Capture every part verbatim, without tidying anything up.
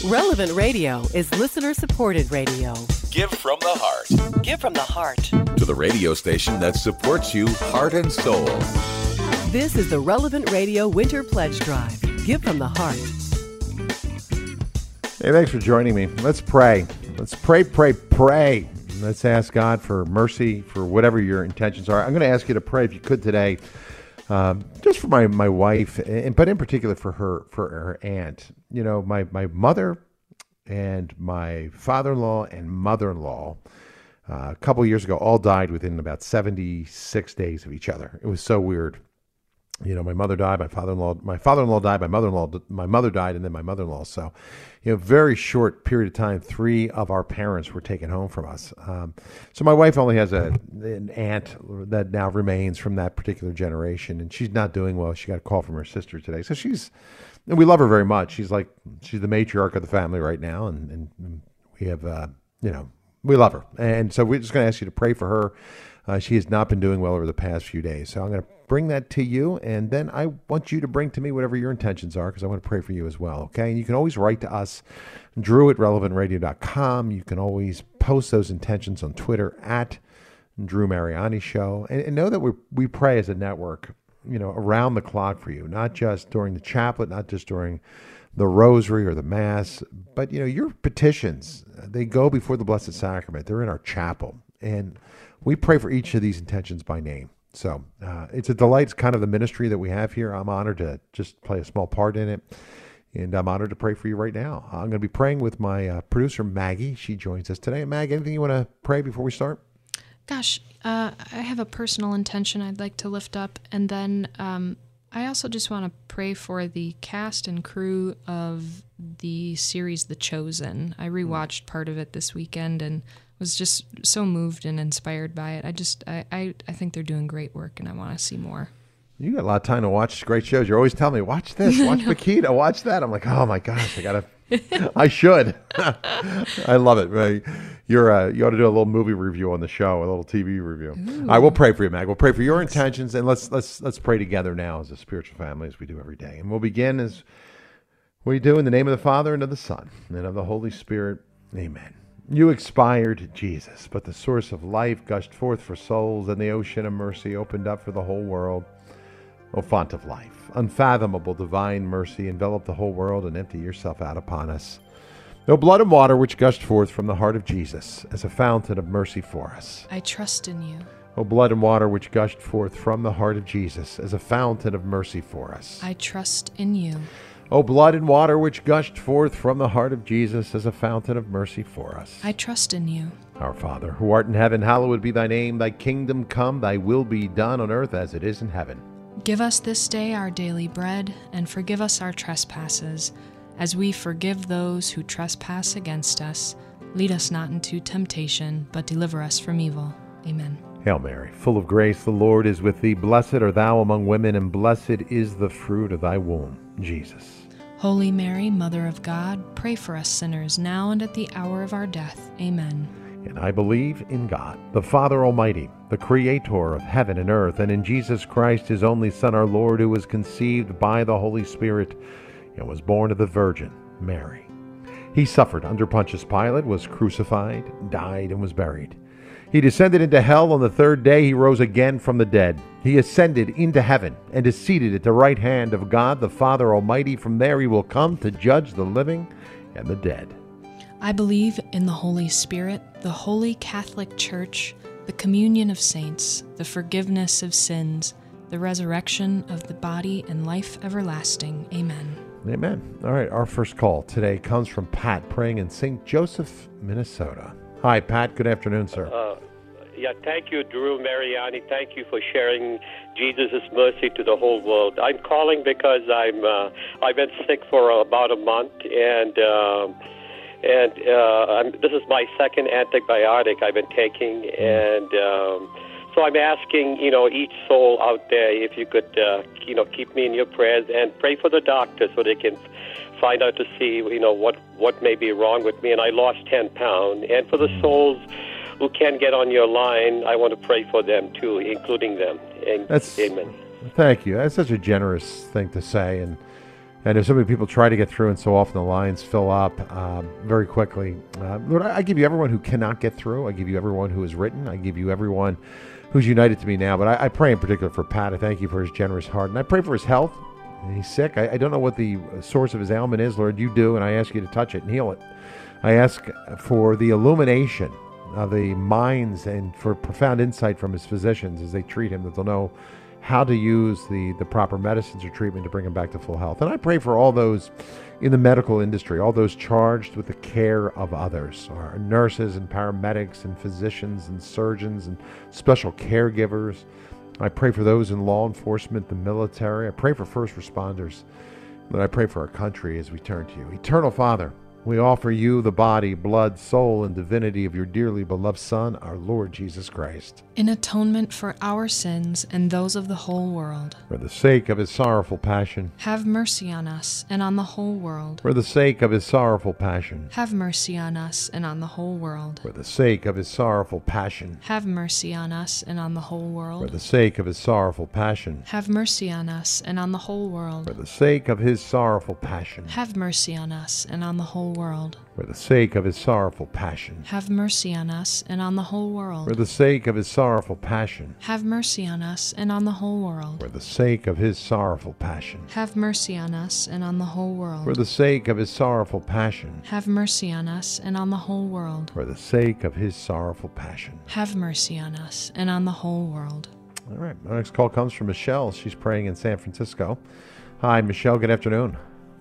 Relevant Radio is listener-supported radio. Give from the heart. Give from the heart. To the radio station that supports you heart and soul. This is the Relevant Radio Winter Pledge Drive. Give from the heart. Hey, thanks for joining me. Let's pray. Let's pray, pray, pray. Let's ask God for mercy for whatever your intentions are. I'm going to ask you to pray, if you could today, um, just for my, my wife, and but in particular for her for her aunt. You know, my, my mother and my father-in-law and mother-in-law, uh, a couple of years ago, all died within about seventy-six days of each other. It was so weird. You know, my mother died, my father-in-law, my father-in-law died, my mother-in-law, my mother died, and then my mother-in-law. So, you know, very short period of time, three of our parents were taken home from us. Um, so my wife only has a an aunt that now remains from that particular generation, and she's not doing well. She got a call from her sister today. So she's, and we love her very much. She's like, she's the matriarch of the family right now, and, and we have, uh, you know, we love her. And so we're just going to ask you to pray for her. Uh, she has not been doing well over the past few days. So I'm going to bring that to you, and then I want you to bring to me whatever your intentions are, because I want to pray for you as well, okay? And you can always write to us, Drew at relevant radio dot com. You can always post those intentions on Twitter at Drew Mariani Show. And, and know that we we pray as a network, you know, around the clock for you, not just during the chaplet, not just during the rosary or the mass, but, you know, your petitions, they go before the Blessed Sacrament. They're in our chapel, and we pray for each of these intentions by name. So uh, it's a delight. It's kind of the ministry that we have here. I'm honored to just play a small part in it, and I'm honored to pray for you right now. I'm going to be praying with my uh, producer, Maggie. She joins us today. Mag, anything you want to pray before we start? Gosh, uh, I have a personal intention I'd like to lift up, and then um, I also just want to pray for the cast and crew of the series The Chosen. I rewatched part of it this weekend and was just so moved and inspired by it. I just, I, I, I think they're doing great work, and I want to see more. You got a lot of time to watch great shows. You're always telling me, watch this, watch Paquita, watch that. I'm like, oh my gosh, I gotta, I should. I love it. Right? You're, uh, you ought to do a little movie review on the show, a little T V review. Ooh. I will pray for you, Mag. We'll pray for your intentions, and let's let's let's pray together now as a spiritual family, as we do every day. And we'll begin as we do in the name of the Father and of the Son and of the Holy Spirit. Amen. You expired, Jesus, but the source of life gushed forth for souls, and the ocean of mercy opened up for the whole world. O font of life, unfathomable divine mercy, envelop the whole world and empty yourself out upon us. O blood and water which gushed forth from the heart of Jesus as a fountain of mercy for us. I trust in you. O blood and water which gushed forth from the heart of Jesus as a fountain of mercy for us. I trust in you. O blood and water which gushed forth from the heart of Jesus as a fountain of mercy for us. I trust in you. Our Father, who art in heaven, hallowed be thy name. Thy kingdom come, thy will be done on earth as it is in heaven. Give us this day our daily bread, and forgive us our trespasses, as we forgive those who trespass against us. Lead us not into temptation, but deliver us from evil. Amen. Hail Mary, full of grace, the Lord is with thee. Blessed art thou among women, and blessed is the fruit of thy womb, Jesus. Holy Mary, Mother of God, pray for us sinners, now and at the hour of our death. Amen. And I believe in God, the Father Almighty, the Creator of heaven and earth, and in Jesus Christ, his only Son, our Lord, who was conceived by the Holy Spirit and was born of the Virgin Mary. He suffered under Pontius Pilate, was crucified, died, and was buried. He descended into hell. On the third day he rose again from the dead. He ascended into heaven and is seated at the right hand of God the Father Almighty. From there he will come to judge the living and the dead. I believe in the Holy Spirit, the Holy Catholic Church, the communion of saints, the forgiveness of sins, the resurrection of the body, and life everlasting. Amen. Amen. All right, our first call today comes from Pat, praying in Saint Joseph, Minnesota. Hi, Pat. Good afternoon, sir. Uh, yeah, thank you, Drew Mariani. Thank you for sharing Jesus' mercy to the whole world. I'm calling because I'm uh, I've been sick for about a month, and uh, and uh, I'm, this is my second antibiotic I've been taking, and um, so I'm asking, you know, each soul out there if you could, uh, you know, keep me in your prayers and pray for the doctor so they can find out to see, you know, what, what may be wrong with me. And I lost ten pounds. And for the souls who can't get on your line, I want to pray for them too, including them. And, That's, amen. Thank you. That's such a generous thing to say. And And if so many people try to get through, and so often the lines fill up um, very quickly. Uh, Lord, I, I give you everyone who cannot get through. I give you everyone who is written. I give you everyone who's united to me now. But I, I pray in particular for Pat. I thank you for his generous heart. And I pray for his health. He's sick. I, I don't know what the source of his ailment is, Lord. You do, and I ask you to touch it and heal it. I ask for the illumination of the minds and for profound insight from his physicians as they treat him, that they'll know how to use the, the proper medicines or treatment to bring him back to full health. And I pray for all those in the medical industry, all those charged with the care of others, our nurses and paramedics and physicians and surgeons and special caregivers. I pray for those in law enforcement, the military. I pray for first responders. But I pray for our country as we turn to you. Eternal Father, we offer you the body, blood, soul, and divinity of your dearly beloved Son, our Lord Jesus Christ. In atonement for our sins and those of the whole world. For the sake of his sorrowful passion. Have mercy on us and on the whole world. For the sake of his sorrowful passion. Have mercy on us and on the whole world. For the sake of his sorrowful passion. Have mercy on us and on the whole world. For the sake of his sorrowful passion. Have mercy on us and on the whole world. For the sake of his sorrowful passion. Have mercy on us and on the whole world. For the sake of his sorrowful passion. Have mercy on us and on the whole world. For the sake of his sorrowful passion. Have mercy on us and on the whole world. For the sake of his sorrowful passion. Have mercy on us and on the whole world. For the sake of his sorrowful passion. Have mercy on us and on the whole world. For the sake of his sorrowful passion. Have mercy on us and on the whole world. All right. Our next call comes from Michelle. She's praying in San Francisco. Hi, Michelle. Good afternoon.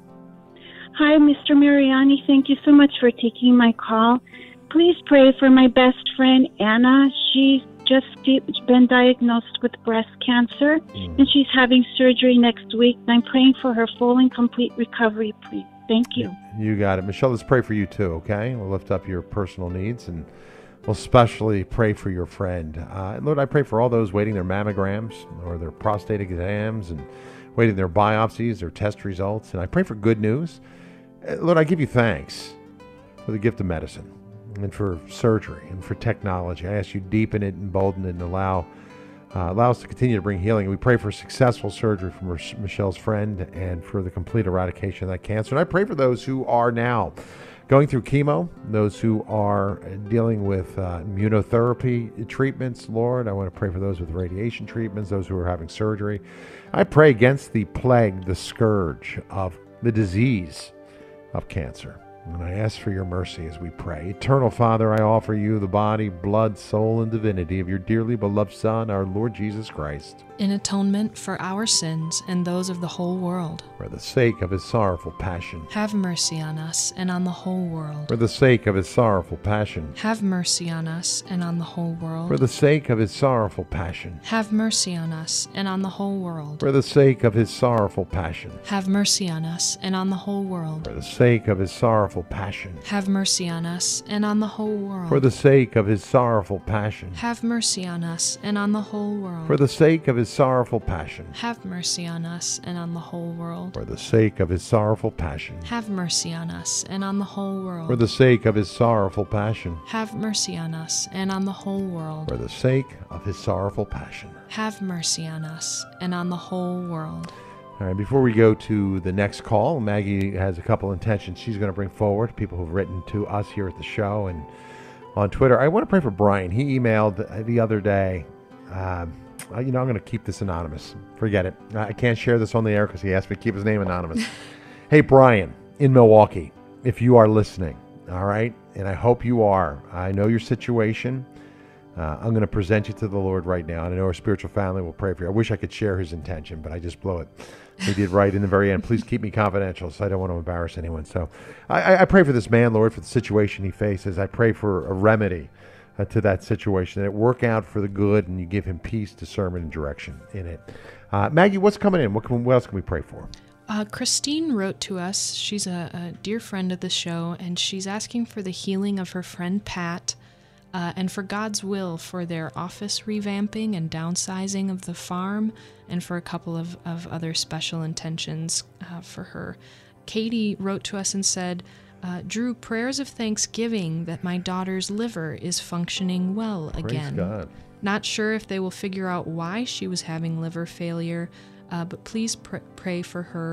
Hi, Mister Mariani. Thank you so much for taking my call. Please pray for my best friend, Anna. She's just been diagnosed with breast cancer, mm. and she's having surgery next week. And I'm praying for her full and complete recovery, please. Thank you. You got it. Michelle, let's pray for you too, okay? We'll lift up your personal needs, and we'll especially pray for your friend. Uh, Lord, I pray for all those waiting their mammograms or their prostate exams and waiting their biopsies, their test results. And I pray for good news. Lord, I give you thanks for the gift of medicine and for surgery and for technology. I ask you deepen it, embolden it, and allow uh, allow us to continue to bring healing. We pray for successful surgery for Michelle's friend and for the complete eradication of that cancer. And I pray for those who are now going through chemo, those who are dealing with uh, immunotherapy treatments. Lord, I want to pray for those with radiation treatments, those who are having surgery. I pray against the plague, the scourge of the disease of cancer. And I ask for your mercy as we pray. Eternal Father, I offer you the body, blood, soul, and divinity of your dearly beloved Son, our Lord Jesus Christ. In atonement for our sins and those of the whole world. For the sake of his sorrowful passion. Have mercy on us and on the whole world. For the sake of his sorrowful passion. Have mercy on us and on the whole world. For the sake of his sorrowful passion. Have mercy on us and on the whole world. For the sake of his sorrowful passion. Have mercy on us and on the whole world. For the sake of his sorrowful passion. Have mercy on us and on the whole world. For the sake of his sorrowful passion. Have mercy on us and on the whole world. For the sake of his sorrowful passion. Have mercy on us and on the whole world. For the sake of his sorrowful passion. Have mercy on us and on the whole world. For the sake of his sorrowful passion. Have mercy on us and on the whole world. For the sake of his sorrowful passion. Have mercy on us and on the whole world. All right, before we go to the next call, Maggie has a couple intentions she's going to bring forward, people who've written to us here at the show and on Twitter. I want to pray for Brian. He emailed the other day, um, you know, I'm going to keep this anonymous. Forget it. I can't share this on the air because he asked me to keep his name anonymous. Hey, Brian, in Milwaukee, if you are listening, all right, and I hope you are, I know your situation. Uh, I'm going to present you to the Lord right now, and I know our spiritual family will pray for you. I wish I could share his intention, but I just blew it. He did right in the very end. Please keep me confidential, so I don't want to embarrass anyone. So I, I pray for this man, Lord, for the situation he faces. I pray for a remedy uh, to that situation, that it work out for the good, and you give him peace, discernment, and direction in it. Uh, Maggie, what's coming in? What, can, what else can we pray for? Uh, Christine wrote to us. She's a, a dear friend of the show, and she's asking for the healing of her friend Pat, Uh, and for God's will for their office revamping and downsizing of the farm, and for a couple of, of other special intentions uh, for her. Katie wrote to us and said, uh, Drew, prayers of thanksgiving that my daughter's liver is functioning well again. Praise God. Not sure if they will figure out why she was having liver failure, uh, but please pr- pray for her.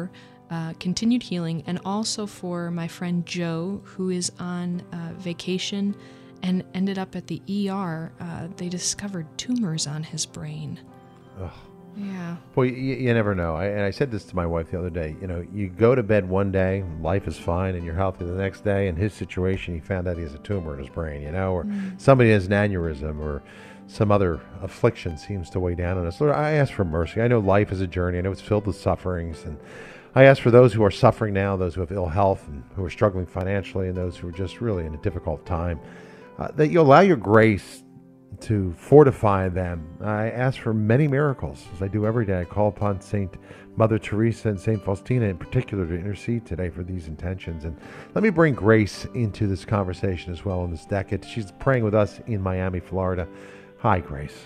uh, continued healing, and also for my friend Joe, who is on uh, vacation and ended up at the E R. Uh, they discovered tumors on his brain. Ugh. Yeah. Well, you, you never know. I, and I said this to my wife the other day. You know, you go to bed one day, life is fine, and you're healthy the next day. In his situation, he found out he has a tumor in his brain, you know, or mm. somebody has an aneurysm, or some other affliction seems to weigh down on us. Lord, I ask for mercy. I know life is a journey. I know it's filled with sufferings. And I ask for those who are suffering now, those who have ill health and who are struggling financially, and those who are just really in a difficult time, uh, that you allow your grace to fortify them. I ask for many miracles, as I do every day. I call upon Saint Mother Teresa and Saint Faustina in particular to intercede today for these intentions. And let me bring Grace into this conversation as well in this decade. She's praying with us in Miami, Florida. Hi, Grace.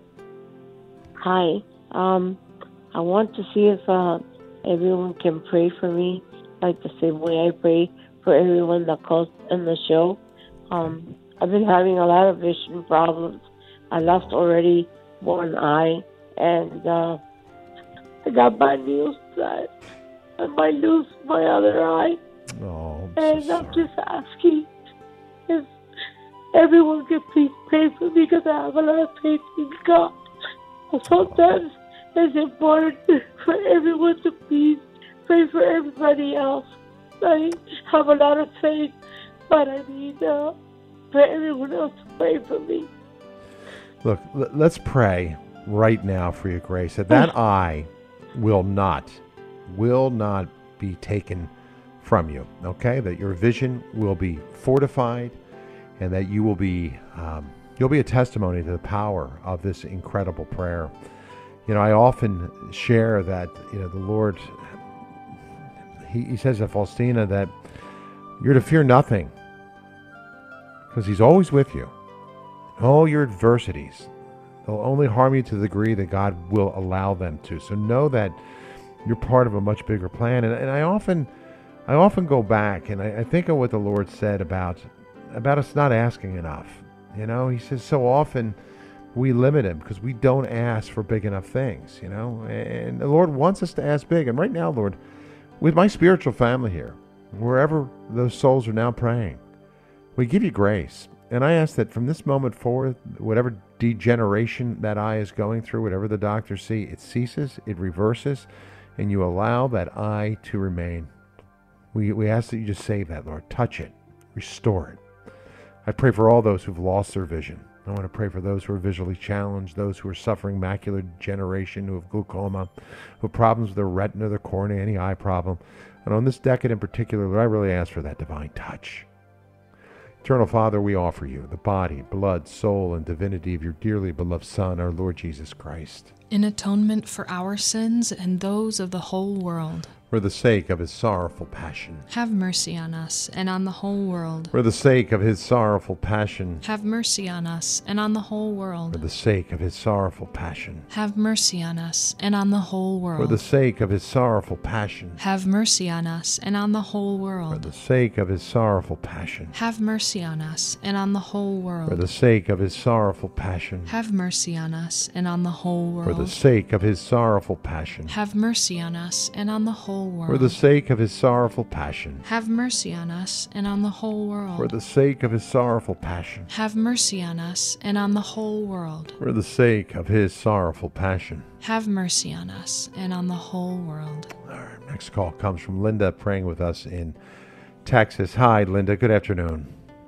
Hi. Um, I want to see if uh, everyone can pray for me, like the same way I pray for everyone that calls in the show. Um, I've been having a lot of vision problems. I lost already one eye, and uh, I got my news that I might lose my other eye. Oh, I'm and so I'm sorry. just asking if everyone can please pray for me, because I have a lot of faith in God. And sometimes it's important for everyone to please pray for everybody else. I have a lot of faith, but I need uh, for everyone else to pray for me. Look, l- let's pray right now for you, Grace, that that eye will not, will not be taken from you, okay? That your vision will be fortified, and that you will be, um, you'll be a testimony to the power of this incredible prayer. You know, I often share that, you know, the Lord, he, he says to Faustina that you're to fear nothing, because he's always with you. All your adversities, they'll only harm you to the degree that God will allow them to. So know that you're part of a much bigger plan. And, and I often, I often go back and I, I think of what the Lord said about, about us not asking enough. You know, he says so often we limit him because we don't ask for big enough things, you know, and the Lord wants us to ask big. And right now, Lord, with my spiritual family here, wherever those souls are now praying, we give you grace. And I ask that from this moment forward, whatever degeneration that eye is going through, whatever the doctors see, it ceases, it reverses, and you allow that eye to remain. We, we ask that you just save that, Lord. Touch it. Restore it. I pray for all those who've lost their vision. I want to pray for those who are visually challenged, those who are suffering macular degeneration, who have glaucoma, who have problems with their retina, their cornea, any eye problem. And on this decade in particular, Lord, I really ask for that divine touch. Eternal Father, we offer you the body, blood, soul, and divinity of your dearly beloved Son, our Lord Jesus Christ, In atonement for our sins and those of the whole world. for the sake of his sorrowful passion. Have mercy on us and on the whole world. For the sake of his sorrowful passion. Have mercy on us and on the whole For world. the sake of his sorrowful passion. Have mercy on us and on the whole For the world. sake of his sorrowful passion. Have mercy on us and on the whole For world. the sake of his sorrowful passion. Have mercy on us and on the whole For the world. sake of his sorrowful passion. Have mercy on us and on the whole For the world. sake of his sorrowful passion. Have mercy on us and on the whole For the world. sake of his sorrowful passion. Have mercy on us and on the whole For world. the sake of his sorrowful passion. Have mercy on us and on the whole world. For the sake of his sorrowful passion. Have mercy on us and on the whole world. Our next call comes from Linda, praying with us in Texas. Hi, Linda. Good afternoon.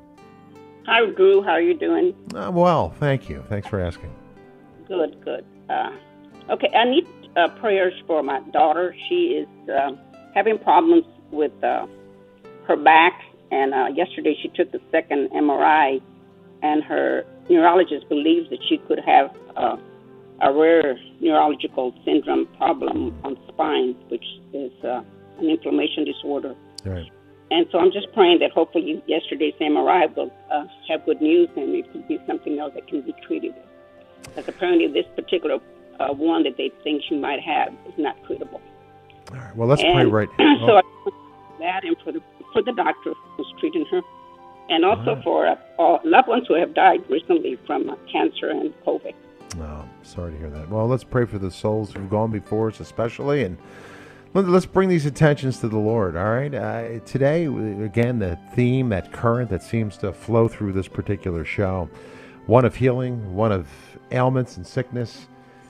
Hi, Drew. How are you doing? Uh, well, thank you. Thanks for asking. Good, good. Uh, okay, I need uh, prayers for my daughter. She is uh, having problems with uh, her back, and uh, yesterday she took the second M R I, and her neurologist believes that she could have uh, a rare neurological syndrome problem on the spine, which is uh, an inflammation disorder. All right. And so I'm just praying that hopefully yesterday's M R I will uh, have good news and it could be something else that can be treated. Because apparently this particular uh, one that they think she might have is not treatable. All right. Well, let's and pray right So oh, I want that and for the, for the doctor who's treating her. And also Right. for uh, all loved ones who have died recently from uh, cancer and COVID. oh, sorry to hear that. Well, let's pray for the souls who've gone before us especially, and Let- Let's bring these attentions to the Lord, all right? Uh, today, again, the theme, that current that seems to flow through this particular show, one of healing, one of ailments and sickness,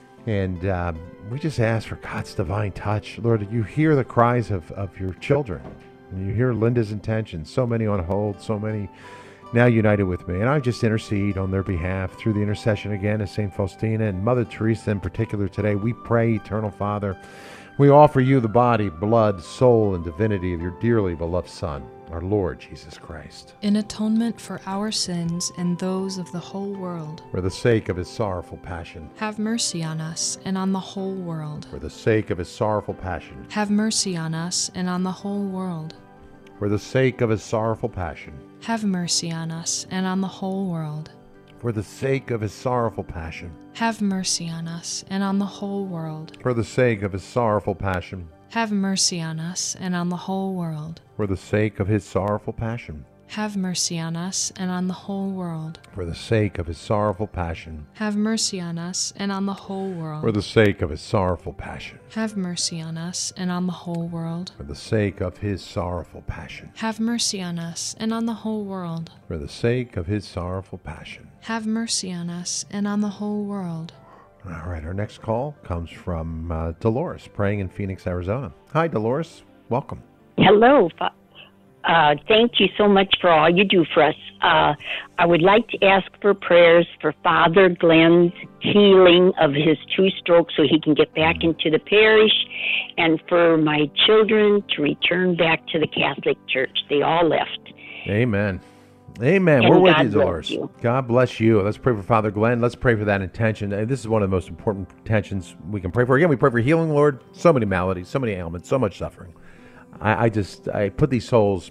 and um, we just ask for God's divine touch. Lord, you hear the cries of, of your children. You hear Linda's intentions, so many on hold, so many now united with me. And I just intercede on their behalf through the intercession again of Saint Faustina and Mother Teresa in particular today. We pray, Eternal Father, we offer you the body, blood, soul, and divinity of your dearly beloved Son, our Lord Jesus Christ, in atonement for our sins and those of the whole world. for the sake of his sorrowful passion, Have mercy on us and on the whole world. for the sake of his sorrowful passion, Have mercy on us and on the whole world. for the sake of his sorrowful passion, Have mercy on us and on the whole world. for the sake of his sorrowful passion, Have mercy on us and on the whole world. for the sake of his sorrowful passion, Have mercy on us and on the whole world. for the sake of his sorrowful passion, Have mercy on us and on the whole world. for the sake of his sorrowful passion, Have mercy on us and on the whole world. for the sake of his sorrowful passion, Have mercy on us and on the whole world. for the sake of his sorrowful passion, Have mercy on us and on the whole world. for the sake of his sorrowful passion. Have mercy on us and on the whole world. All right, our next call comes from uh, Dolores, praying in Phoenix, Arizona. Hi, Dolores. Welcome. Hello. Fa- Uh, thank you so much for all you do for us. Uh, I would like to ask for prayers for Father Glenn's healing of his two strokes so he can get back into the parish, and for my children to return back to the Catholic Church. They all left. Amen. Amen. And We're with God you, bless Dolores. you. God bless you. Let's pray for Father Glenn. Let's pray for that intention. Uh, This is one of the most important intentions we can pray for. Again, we pray for healing, Lord. So many maladies, so many ailments, so much suffering. I, I just, I put these souls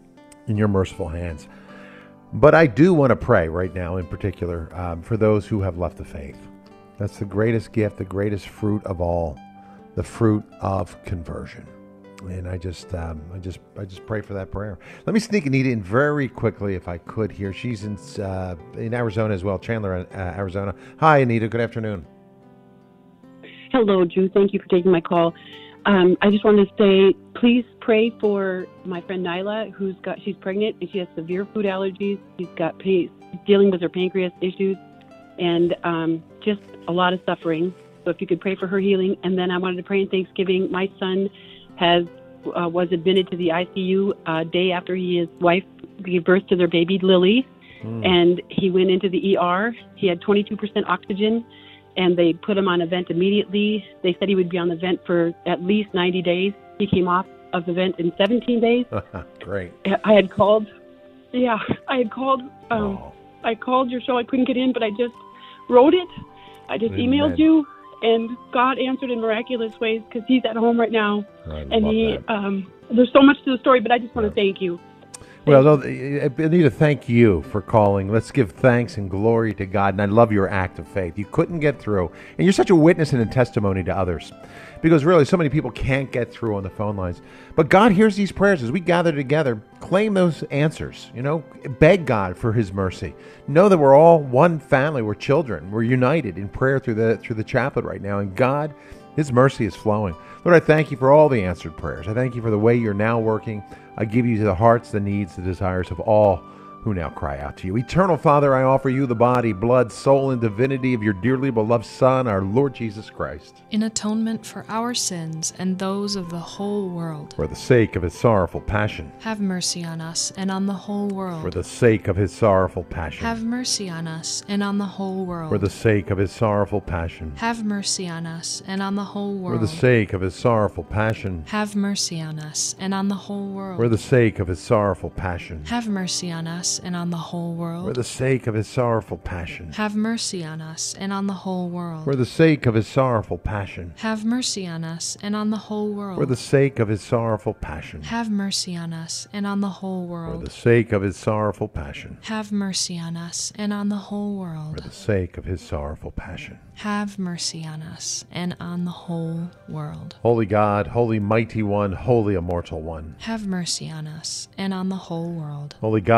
in your merciful hands. But I do want to pray right now, in particular, um, for those who have left the faith. That's the greatest gift, the greatest fruit of all, the fruit of conversion. And I just, um, I just, I just pray for that prayer. Let me sneak Anita in very quickly, if I could. Here, she's in uh, in Arizona as well, Chandler, uh, Arizona. Hi, Anita. Good afternoon. Hello, Drew. Thank you for taking my call. Um, I just wanted to say, please pray for my friend Nyla, who's got, she's pregnant and she has severe food allergies. She's got pain, dealing with her pancreas issues, and um, just a lot of suffering. So if you could pray for her healing. And then I wanted to pray in Thanksgiving. My son has uh, was admitted to the I C U a day after he, his wife gave birth to their baby Lily, mm. and he went into the E R. He had twenty-two percent oxygen, and they put him on a vent immediately. They said he would be on the vent for at least ninety days. He came off of the vent in seventeen days. Great. I had called, yeah, I had called. Um, oh. I called your show. I couldn't get in, but I just wrote it. I just Amen. emailed you. And God answered in miraculous ways because he's at home right now. I and love he, that. um, there's so much to the story, but I just want to thank you. Well, no, Anita, thank you for calling. Let's give thanks and glory to God. And I love your act of faith. You couldn't get through. And you're such a witness and a testimony to others. Because really, so many people can't get through on the phone lines. But God hears these prayers as we gather together. Claim those answers. You know, beg God for his mercy. Know that we're all one family. We're children. We're united in prayer through the through the chaplet right now. And God, his mercy is flowing. Lord, I thank you for all the answered prayers. I thank you for the way you're now working. I give you the hearts, the needs, the desires of all who now cry out to you. Eternal Father, I offer you the body, blood, soul, and divinity of your dearly beloved Son, our Lord Jesus Christ. In atonement for our sins and those of the whole world. For the sake of his sorrowful passion. Have mercy on us and on the whole world. For the sake of his sorrowful passion. Have mercy on us and on the whole world. For the sake of his sorrowful passion. Have mercy on us and on the whole world. For the sake of his sorrowful passion. Have mercy on us and on the whole world. For the sake of his sorrowful passion. Have mercy on us and on the whole world. For the sake of his sorrowful passion. Have mercy on us and on the whole world. For the sake of his sorrowful passion. Have mercy on us and on the whole world. For the sake of his sorrowful passion. Have mercy on us and on the whole world. For the sake of his sorrowful passion. Have mercy on us and on the whole world. For the sake of his sorrowful passion. Have mercy on us and on the whole world. Holy God, holy mighty one, holy immortal one. Have mercy on us and on the whole world. Holy God,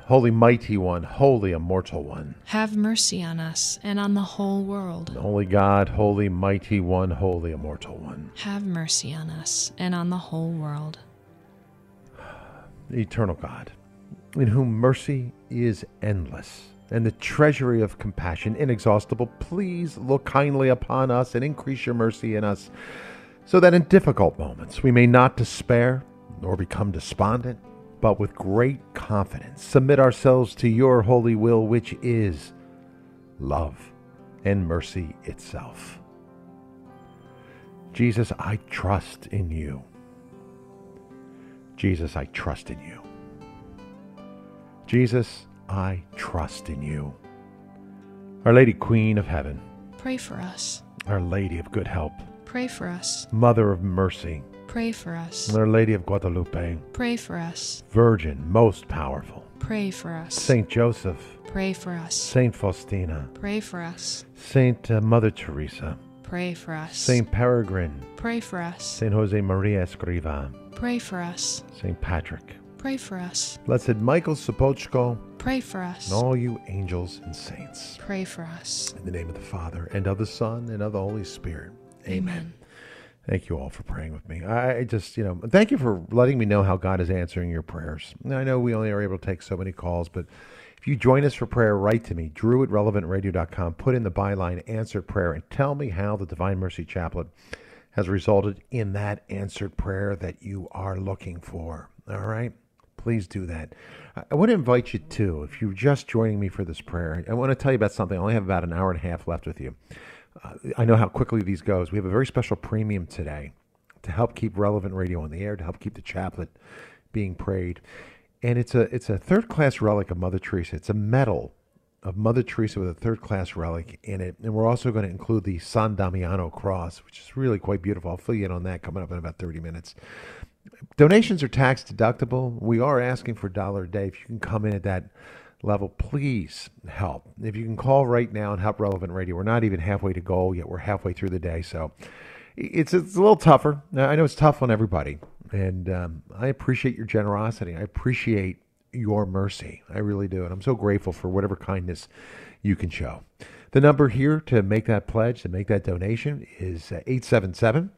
Holy Mighty One, Holy Immortal One. Have mercy on us and on the whole world. Holy God, Holy Mighty One, Holy Immortal One. Have mercy on us and on the whole world. Eternal God, in whom mercy is endless, and the treasury of compassion inexhaustible, please look kindly upon us and increase your mercy in us, so that in difficult moments we may not despair nor become despondent, but with great confidence submit ourselves to your holy will, which is love and mercy itself. Jesus, I trust in you. Jesus, I trust in you. Jesus, I trust in you. Our Lady Queen of Heaven, pray for us. Our Lady of Good Help, pray for us. Mother of Mercy, pray for us. Our Lady of Guadalupe, pray for us. Virgin, most powerful, pray for us. Saint Joseph, pray for us. Saint Faustina, pray for us. Saint uh, Mother Teresa, pray for us. Saint Peregrine, pray for us. Saint Jose Maria Escriva, pray for us. Saint Patrick, pray for us. Blessed Michael Sopochko, pray for us. And all you angels and saints, pray for us. In the name of the Father, and of the Son, and of the Holy Spirit. Amen. Amen. Thank you all for praying with me. I just, you know, thank you for letting me know how God is answering your prayers. I know we only are able to take so many calls, but if you join us for prayer, write to me, drew at relevant radio dot com, put in the byline answered prayer, and tell me how the Divine Mercy Chaplet has resulted in that answered prayer that you are looking for. All right? Please do that. I want to invite you to, if you're just joining me for this prayer, I want to tell you about something. I only have about an hour and a half left with you. Uh, I know how quickly these goes. We have a very special premium today to help keep Relevant Radio on the air, to help keep the chaplet being prayed. And it's a it's a third-class relic of Mother Teresa. It's a medal of Mother Teresa with a third-class relic in it. And we're also going to include the San Damiano cross, which is really quite beautiful. I'll fill you in on that coming up in about thirty minutes. Donations are tax deductible. We are asking for a dollar a day. If you can come in at that level, please help. If you can call right now and help Relevant Radio. We're not even halfway to goal yet. We're halfway through the day. So it's, it's a little tougher. I know it's tough on everybody. And um, I appreciate your generosity. I appreciate your mercy. I really do. And I'm so grateful for whatever kindness you can show. The number here to make that pledge, to make that donation is eight seven seven,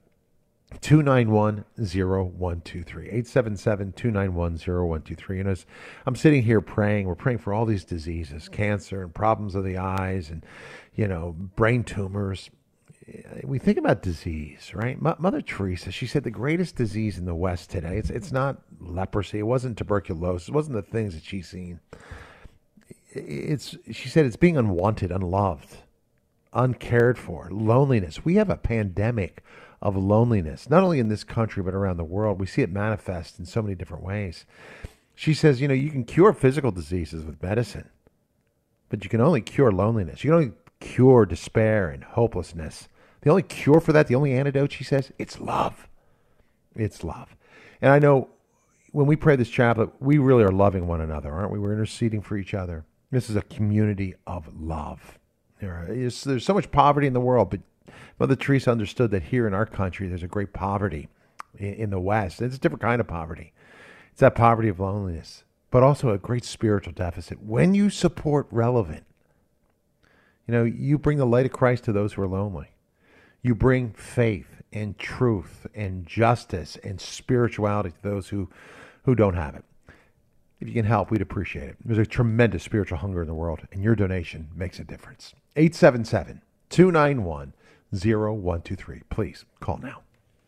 two nine one, zero one two three. eight seven seven, two nine one, zero one two three. And as I'm sitting here praying, we're praying for all these diseases, cancer and problems of the eyes and, you know, brain tumors. We think about disease, right? M- Mother Teresa, she said the greatest disease in the West today, it's it's not leprosy, it wasn't tuberculosis, it wasn't the things that she's seen. It's, she said it's being unwanted, unloved, uncared for, loneliness. We have a pandemic of loneliness, not only in this country, but around the world. We see it manifest in so many different ways. She says, you know, you can cure physical diseases with medicine, but you can only cure loneliness. You can only cure despair and hopelessness. The only cure for that, the only antidote, she says, it's love. It's love. And I know when we pray this chaplet, we really are loving one another, aren't we? We're interceding for each other. This is a community of love. There is, there's so much poverty in the world, but Mother Teresa understood that here in our country, there's a great poverty in, in the West. It's a different kind of poverty. It's that poverty of loneliness, but also a great spiritual deficit. When you support Relevant, you know, you bring the light of Christ to those who are lonely. You bring faith and truth and justice and spirituality to those who, who don't have it. If you can help, we'd appreciate it. There's a tremendous spiritual hunger in the world, and your donation makes a difference. eight seven seven, two nine one, zero one two three. Please call now.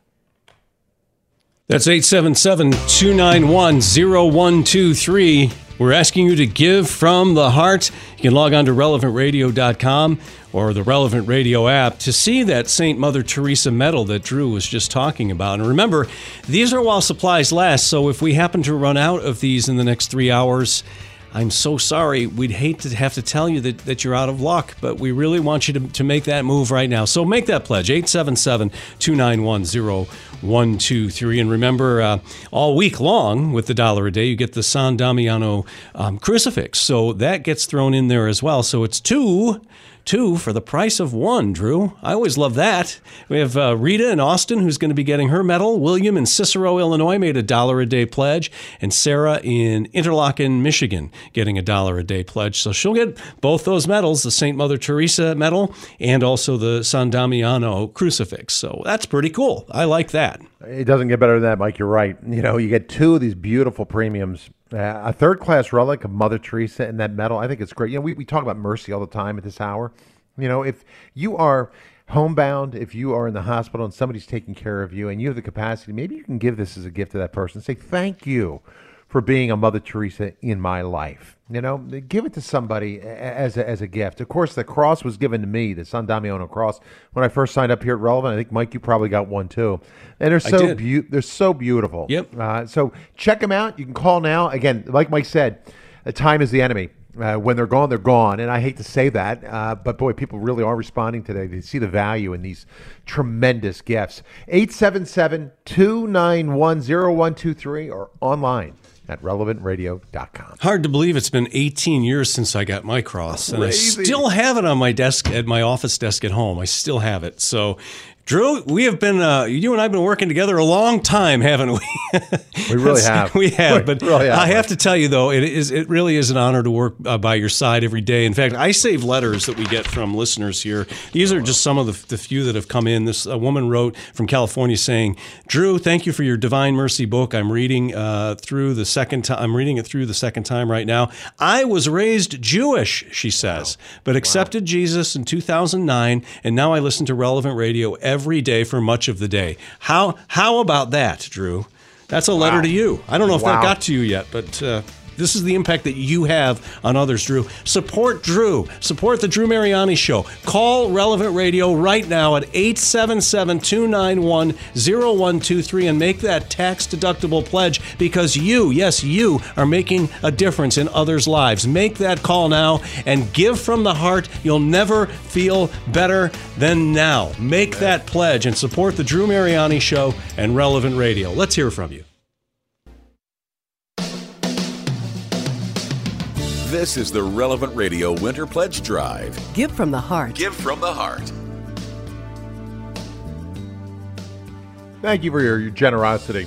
That's eight seven seven, two nine one, zero one two three. We're asking you to give from the heart. You can log on to relevant radio dot com or the Relevant Radio app to see that Saint Mother Teresa medal that Drew was just talking about. And remember, these are while supplies last, so if we happen to run out of these in the next three hours, I'm so sorry. We'd hate to have to tell you that, that you're out of luck, but we really want you to, to make that move right now. So make that pledge, eight seven seven, two nine one, zero one two three. And remember, uh, all week long with the dollar a day, you get the San Damiano um, crucifix. So that gets thrown in there as well. So it's two two for the price of one, Drew. I always love that. We have uh, Rita in Austin, who's going to be getting her medal. William in Cicero, Illinois, made a dollar a day pledge. And Sarah in Interlaken, Michigan, getting a dollar a day pledge. So she'll get both those medals, the Saint Mother Teresa medal and also the San Damiano crucifix. So that's pretty cool. I like that. It doesn't get better than that, Mike. You're right. You know, you get two of these beautiful premiums. Uh, a third-class relic of Mother Teresa and that medal, I think it's great. You know, we, we talk about mercy all the time at this hour. You know, if you are homebound, if you are in the hospital and somebody's taking care of you and you have the capacity, maybe you can give this as a gift to that person. Say, thank you for being a Mother Teresa in my life. You know, give it to somebody as a, as a gift. Of course, the cross was given to me, the San Damiano cross, when I first signed up here at Relevant. I think, Mike, you probably got one too. And they're so be- they're so beautiful. Yep. Uh, so check them out. You can call now. Again, like Mike said, time is the enemy. Uh, when they're gone, they're gone. And I hate to say that, uh, but boy, people really are responding today. They see the value in these tremendous gifts. eight seven seven, two nine one, zero one two three or online at relevant radio dot com. Hard to believe it's been eighteen years since I got my cross. And I still have it on my desk at my office desk at home. I still have it. So, Drew, we have been, uh, you and I have been working together a long time, haven't we? We really have. We have. But we really have, I have right? to tell you, though, it is it really is an honor to work uh, by your side every day. In fact, I save letters that we get from listeners here. These are just some of the, the few that have come in. This a woman wrote from California saying, Drew, thank you for your Divine Mercy book. I'm reading uh, through the second time. I'm reading it through the second time right now. I was raised Jewish, she says, wow. but accepted wow. Jesus in two thousand nine, and now I listen to Relevant Radio every day for much of the day. How how about that, Drew? That's a letter wow. to you. I don't know if wow. that got to you yet, but uh, this is the impact that you have on others, Drew. Support Drew. Support the Drew Mariani Show. Call Relevant Radio right now at eight seven seven, two nine one, zero one two three and make that tax-deductible pledge because you, yes, you, are making a difference in others' lives. Make that call now and give from the heart. You'll never feel better than now. Make that pledge and support the Drew Mariani Show and Relevant Radio. Let's hear from you. This is the Relevant Radio Winter Pledge Drive. Give from the heart. Give from the heart. Thank you for your, your generosity.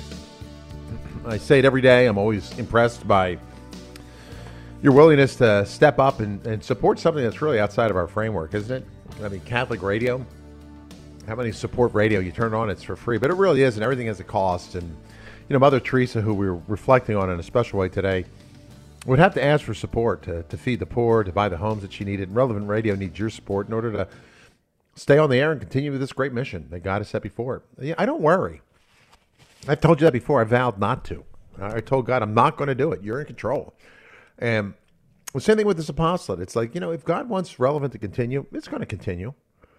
I say it every day. I'm always impressed by your willingness to step up and, and support something that's really outside of our framework, isn't it? I mean, Catholic radio. How many support radio? You turn it on, it's for free. But it really is, and everything has a cost. And, you know, Mother Teresa, who we were reflecting on in a special way today, would have to ask for support to, to feed the poor, to buy the homes that she needed. Relevant Radio needs your support in order to stay on the air and continue with this great mission that God has set before it. Yeah, I don't worry. I've told you that before. I vowed not to. I told God, I'm not going to do it. You're in control. And the same thing with this apostolate. It's like, you know, if God wants Relevant to continue, it's going to continue.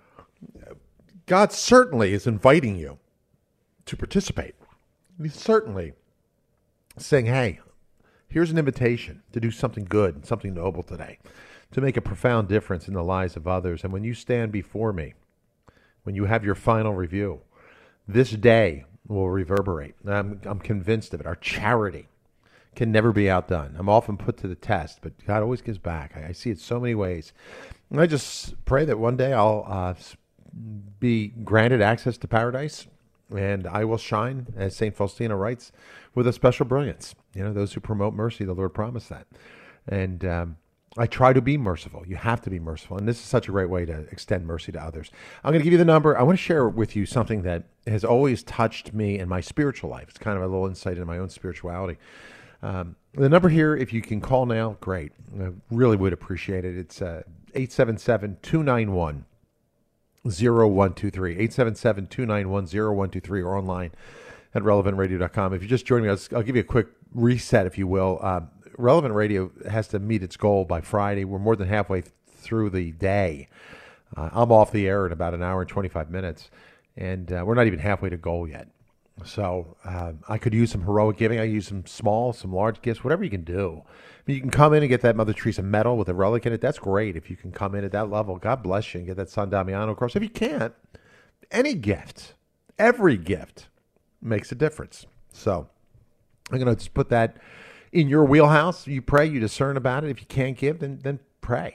God certainly is inviting you to participate. He's certainly saying, hey, here's an invitation to do something good, something noble today, to make a profound difference in the lives of others. And when you stand before me, when you have your final review, this day will reverberate. I'm, I'm convinced of it. Our charity can never be outdone. I'm often put to the test, but God always gives back. I, I see it so many ways. And I just pray that one day I'll uh, be granted access to paradise, and I will shine, as Saint Faustina writes, with a special brilliance. You know, those who promote mercy, the Lord promised that. And um, I try to be merciful. You have to be merciful. And this is such a great way to extend mercy to others. I'm going to give you the number. I want to share with you something that has always touched me in my spiritual life. It's kind of a little insight into my own spirituality. Um, the number here, if you can call now, great. I really would appreciate it. It's uh, eight seven seven, two nine one, zero one two three. eight seven seven, two nine one, zero one two three or online at relevant radio dot com. If you're just joining me, I'll, I'll give you a quick reset, if you will. Uh, Relevant Radio has to meet its goal by Friday. We're more than halfway th- through the day. Uh, I'm off the air in about an hour and twenty-five minutes, and uh, we're not even halfway to goal yet. So uh, I could use some heroic giving. I use some small, some large gifts, whatever you can do. I mean, you can come in and get that Mother Teresa medal with a relic in it. That's great if you can come in at that level. God bless you and get that San Damiano cross. If you can't, any gift, every gift makes a difference. So I'm going to just put that in your wheelhouse. You pray, you discern about it. If you can't give, then then pray.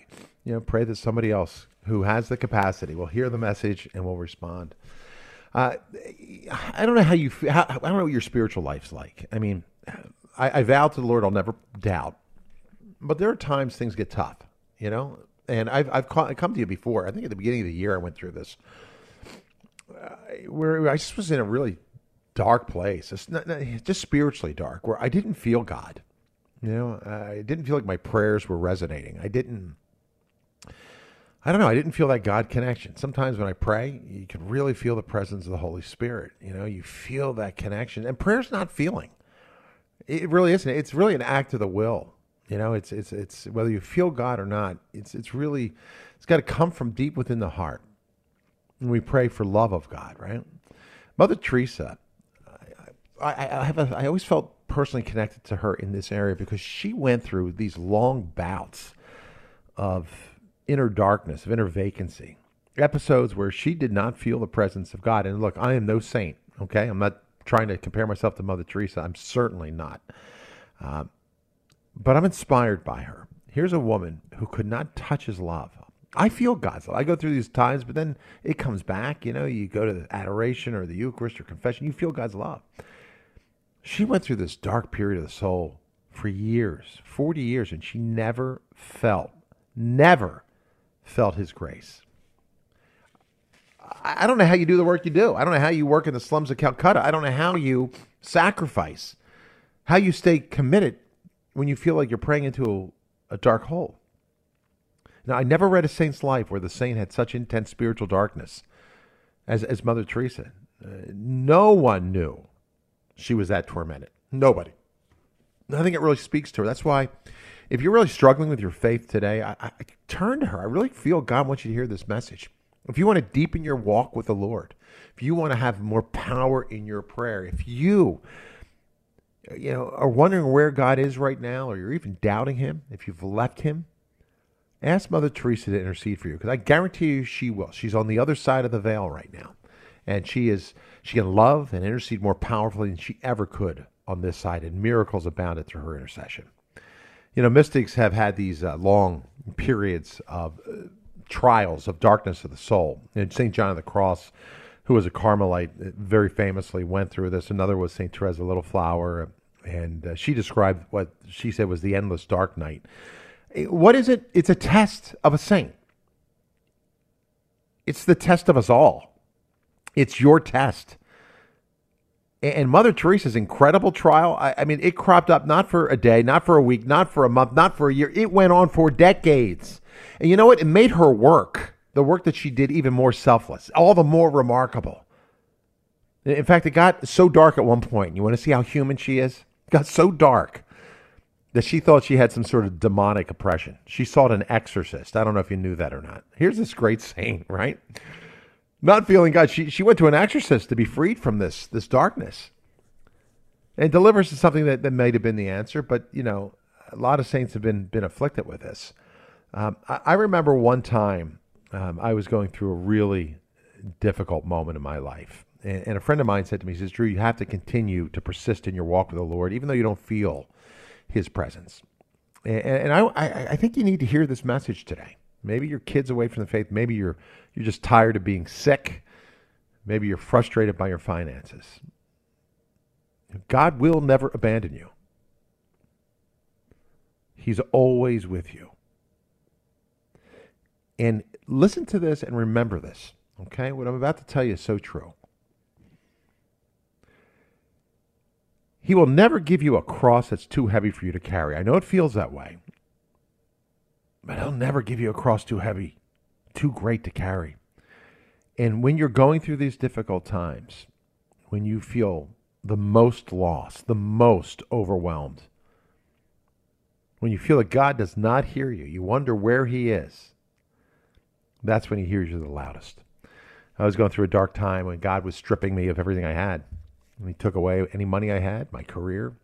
You know, pray that somebody else who has the capacity will hear the message and will respond. Uh, I don't know how you. How, I don't know what your spiritual life's like. I mean, I, I vow to the Lord I'll never doubt, but there are times things get tough. You know, and I've I've come to you before. I think at the beginning of the year I went through this, uh, where I just was in a really dark place. It's not, not, just spiritually dark, where I didn't feel God. You know, I didn't feel like my prayers were resonating. I didn't. I don't know. I didn't feel that God connection. Sometimes when I pray, you can really feel the presence of the Holy Spirit. You know, you feel that connection. And prayer's not feeling. It really isn't. It's really an act of the will. You know, it's it's it's whether you feel God or not. It's it's really it's got to come from deep within the heart. And we pray for love of God, right? Mother Teresa, I, I, I have a, I always felt personally connected to her in this area because she went through these long bouts of inner darkness, of inner vacancy, episodes where she did not feel the presence of God. And look, I am no saint, okay? I'm not trying to compare myself to Mother Teresa. I'm certainly not. Um, but I'm inspired by her. Here's a woman who could not touch his love. I feel God's love. I go through these times, but then it comes back. You know, you go to the adoration or the Eucharist or confession, you feel God's love. She went through this dark period of the soul for years, forty years, and she never felt, never felt his grace. I don't know how you do the work you do. I don't know how you work in the slums of Calcutta. I don't know how you sacrifice, how you stay committed when you feel like you're praying into a, a dark hole. Now, I never read a saint's life where the saint had such intense spiritual darkness as, as Mother Teresa. Uh, no one knew she was that tormented. Nobody. I think it really speaks to her. That's why if you're really struggling with your faith today, I, I turn to her. I really feel God wants you to hear this message. If you want to deepen your walk with the Lord, if you want to have more power in your prayer, if you, you know, are wondering where God is right now, or you're even doubting him, if you've left him, ask Mother Teresa to intercede for you, because I guarantee you she will. She's on the other side of the veil right now, and she is she can love and intercede more powerfully than she ever could on this side, and miracles abounded through her intercession. You know, mystics have had these uh, long periods of uh, trials of darkness of the soul. And Saint John of the Cross, who was a Carmelite, very famously went through this. Another was Saint Teresa Little Flower, and uh, she described what she said was the endless dark night. What is it? It's a test of a saint. It's the test of us all. It's your test. And Mother Teresa's incredible trial, I, I mean, it cropped up not for a day, not for a week, not for a month, not for a year. It went on for decades. And you know what? It made her work, the work that she did, even more selfless, all the more remarkable. In fact, it got so dark at one point. You want to see how human she is? It got so dark that she thought she had some sort of demonic oppression. She sought an exorcist. I don't know if you knew that or not. Here's this great saint, right? Not feeling God. She she went to an exorcist to be freed from this this darkness. And deliverance is something that, that might have been the answer, but, you know, a lot of saints have been, been afflicted with this. Um, I, I remember one time um, I was going through a really difficult moment in my life. And, and a friend of mine said to me, he says, Drew, you have to continue to persist in your walk with the Lord, even though you don't feel his presence. And, and I, I, I think you need to hear this message today. Maybe your kid's away from the faith. Maybe you're you're just tired of being sick. Maybe you're frustrated by your finances. God will never abandon you. He's always with you. And listen to this and remember this, okay? What I'm about to tell you is so true. He will never give you a cross that's too heavy for you to carry. I know it feels that way. But he'll never give you a cross too heavy, too great to carry. And when you're going through these difficult times, when you feel the most lost, the most overwhelmed, when you feel that God does not hear you, you wonder where he is, that's when he hears you the loudest. I was going through a dark time when God was stripping me of everything I had. And he took away any money I had, my career,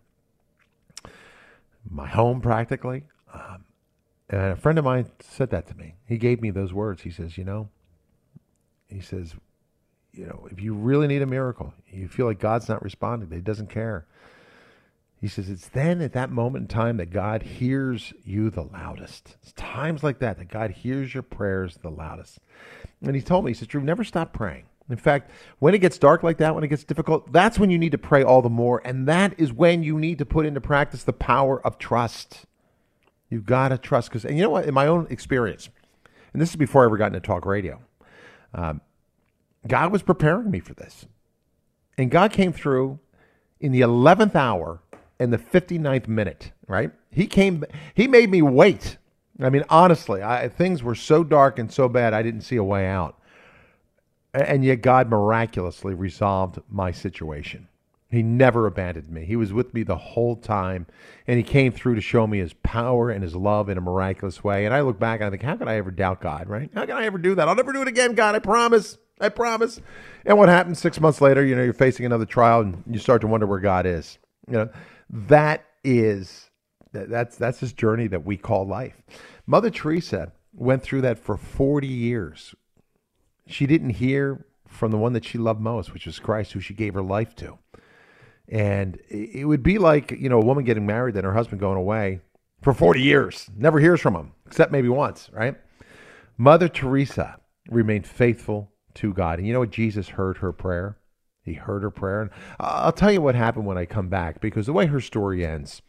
my home practically. Um, And a friend of mine said that to me. He gave me those words. He says, you know, he says, you know, if you really need a miracle, you feel like God's not responding, that he doesn't care. He says, it's then at that moment in time that God hears you the loudest. It's times like that that God hears your prayers the loudest. And he told me, he said, Drew, never stop praying. In fact, when it gets dark like that, when it gets difficult, that's when you need to pray all the more. And that is when you need to put into practice the power of trust. You've got to trust. Because, and you know what, in my own experience, and this is before I ever got into talk radio, um, God was preparing me for this. And God came through in the eleventh hour in the fifty-ninth minute, right? He came, he made me wait. I mean, honestly, I, things were so dark and so bad, I didn't see a way out. And yet God miraculously resolved my situation. He never abandoned me. He was with me the whole time. And he came through to show me his power and his love in a miraculous way. And I look back and I think, how could I ever doubt God, right? How can I ever do that? I'll never do it again, God, I promise. I promise. And what happened six months later, you know, you're facing another trial and you start to wonder where God is. You know, that is, that's, that's this journey that we call life. Mother Teresa went through that for forty years. She didn't hear from the one that she loved most, which was Christ, who she gave her life to. And it would be like, you know, a woman getting married and her husband going away for forty years, never hears from him, except maybe once, right? Mother Teresa remained faithful to God. And you know what? Jesus heard her prayer. He heard her prayer. And I'll tell you what happened when I come back, because the way her story ends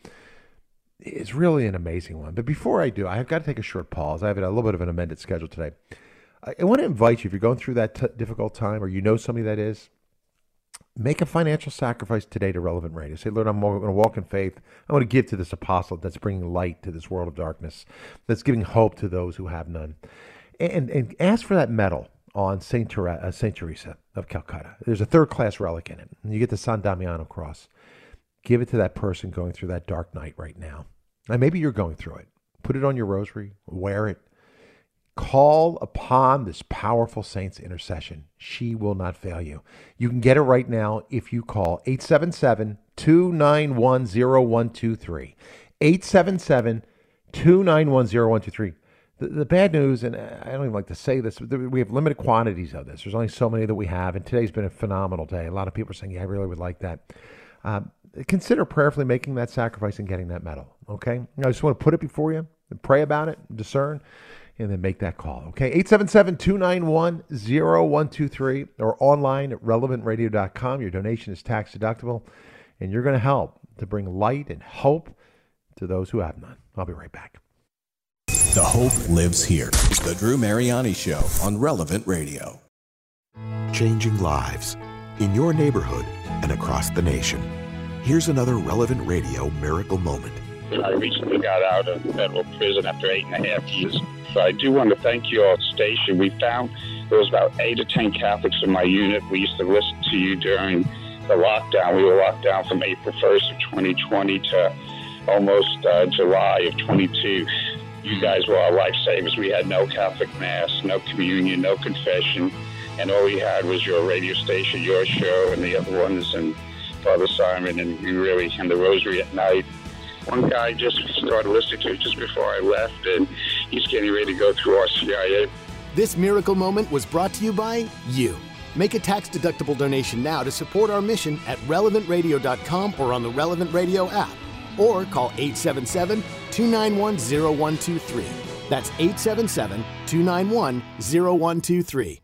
is really an amazing one. But before I do, I've got to take a short pause. I have a little bit of an amended schedule today. I want to invite you, if you're going through that t- difficult time or you know somebody that is, make a financial sacrifice today to Relevant Radio. Say, Lord, I'm going to walk in faith. I want to give to this apostle that's bringing light to this world of darkness, that's giving hope to those who have none. And, and ask for that medal on Saint Ter- uh, Saint Teresa of Calcutta. There's a third-class relic in it. And you get the San Damiano cross. Give it to that person going through that dark night right now. And maybe you're going through it. Put it on your rosary. Wear it. Call upon this powerful saint's intercession. She will not fail you. You can get it right now if you call eight seven seven, two nine one, zero one two three. eight seven seven, two nine one, zero one two three. The, the bad news, and I don't even like to say this, but we have limited quantities of this. There's only so many that we have, and today's been a phenomenal day. A lot of people are saying, yeah, I really would like that. Um, consider prayerfully making that sacrifice and getting that medal, okay? I just want to put it before you and pray about it, discern, and then make that call, okay? eight seven seven, two nine one, zero one two three or online at relevant radio dot com. Your donation is tax deductible, and you're going to help to bring light and hope to those who have none. I'll be right back. The hope lives here. The Drew Mariani Show on Relevant Radio. Changing lives in your neighborhood and across the nation. Here's another Relevant Radio miracle moment. I recently got out of federal prison after eight and a half years. So I do want to thank your station. We found there was about eight or ten Catholics in my unit. We used to listen to you during the lockdown. We were locked down from April first of twenty twenty to almost uh, July of twenty-two. You guys were our lifesavers. We had no Catholic Mass, no communion, no confession, and all we had was your radio station, your show, and the other ones, and Father Simon, and we really, and the Rosary at night. One guy just started listening to it just before I left, and he's getting ready to go through our C I A. This miracle moment was brought to you by you. Make a tax-deductible donation now to support our mission at relevant radio dot com or on the Relevant Radio app. Or call eight seven seven, two nine one, zero one two three. That's eight seven seven, two nine one, zero one two three.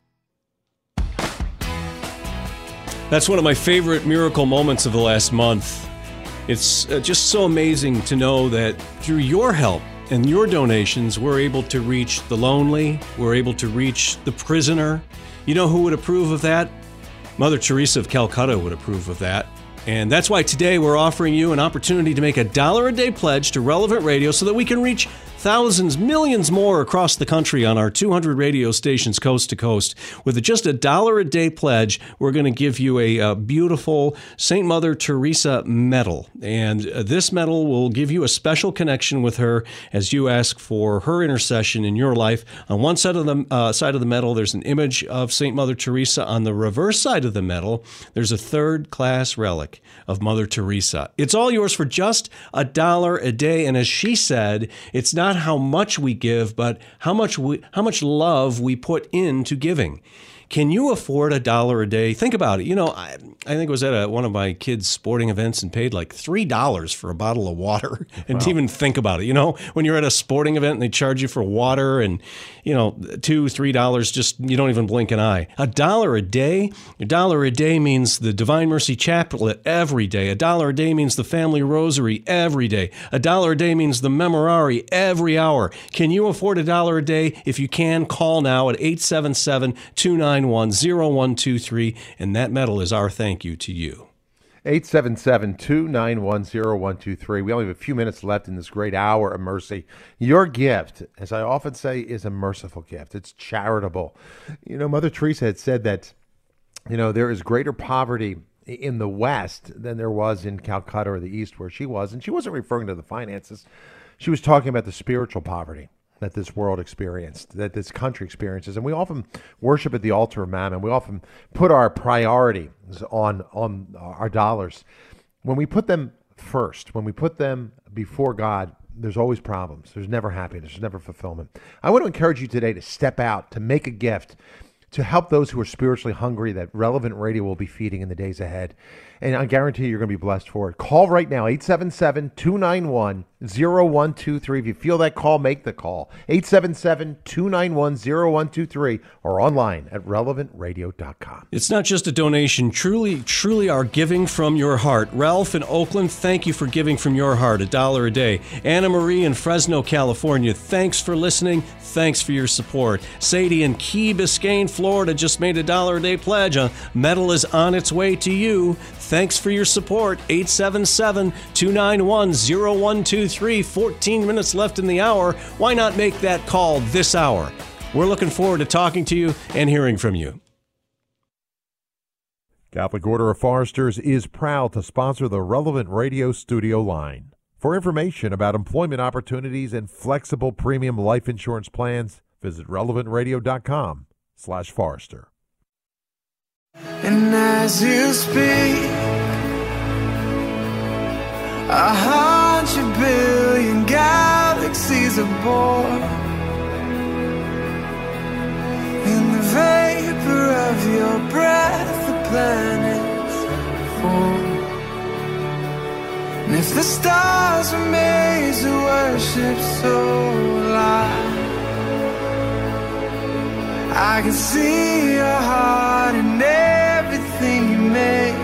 That's one of my favorite miracle moments of the last month. It's uh, just so amazing to know that through your help and your donations, we're able to reach the lonely, we're able to reach the prisoner. You know who would approve of that? Mother Teresa of Calcutta would approve of that. And that's why today we're offering you an opportunity to make a dollar a day pledge to Relevant Radio so that we can reach thousands, millions more across the country on our two hundred radio stations coast to coast. With just a dollar a day pledge, we're going to give you a, a beautiful Saint Mother Teresa medal. And uh, this medal will give you a special connection with her as you ask for her intercession in your life. On one side of the uh, side of the medal, there's an image of Saint Mother Teresa. On the reverse side of the medal, there's a third class relic of Mother Teresa. It's all yours for just a dollar a day. And as she said, it's not how much we give, but how much we, how much love we put into giving. Can you afford a dollar a day? Think about it. You know, I, I think I was at a, one of my kids' sporting events and paid like three dollars for a bottle of water and didn't even think about it. You know, when you're at a sporting event and they charge you for water and, you know, two, three dollars, just you don't even blink an eye. A dollar a day, a dollar a day means the Divine Mercy Chaplet every day. A dollar a day means the Family Rosary every day. A dollar a day means the Memorare every hour. Can you afford a dollar a day? If you can, call now at eight seven seven, two nine one, zero one two three, and that medal is our thank you to you. eight seven seven, two nine one, zero one two three. We only have a few minutes left in this great hour of mercy. Your gift, as I often say, is a merciful gift. It's charitable. You know, Mother Teresa had said that, you know, there is greater poverty in the West than there was in Calcutta or the East where she was. And she wasn't referring to the finances. She was talking about the spiritual poverty that this world experienced, that this country experiences. And we often worship at the altar of Mammon. We often put our priorities on, on our dollars. When we put them first, when we put them before God, there's always problems. There's never happiness. There's never fulfillment. I want to encourage you today to step out, to make a gift, to help those who are spiritually hungry that Relevant Radio will be feeding in the days ahead. And I guarantee you're going to be blessed for it. Call right now, eight seven seven, two nine one, zero one two three. If you feel that call, make the call. eight seven seven, two nine one, zero one two three or online at relevant radio dot com. It's not just a donation. Truly, truly are giving from your heart. Ralph in Oakland, thank you for giving from your heart, a dollar a day. Anna Marie in Fresno, California, thanks for listening. Thanks for your support. Sadie in Key Biscayne, Florida, just made a dollar a day pledge. A medal is on its way to you. Thanks for your support. eight seven seven, two nine one, zero one two three. fourteen minutes left in the hour. Why not make that call this hour? We're looking forward to talking to you and hearing from you. Catholic Order of Foresters is proud to sponsor the Relevant Radio studio line. For information about employment opportunities and flexible premium life insurance plans, visit relevant radio dot com slash Forester. And as you speak, a hundred billion galaxies are born. In the vapor of your breath, the planets form. And if the stars were made to worship so alive, I can see your heart in everything you make.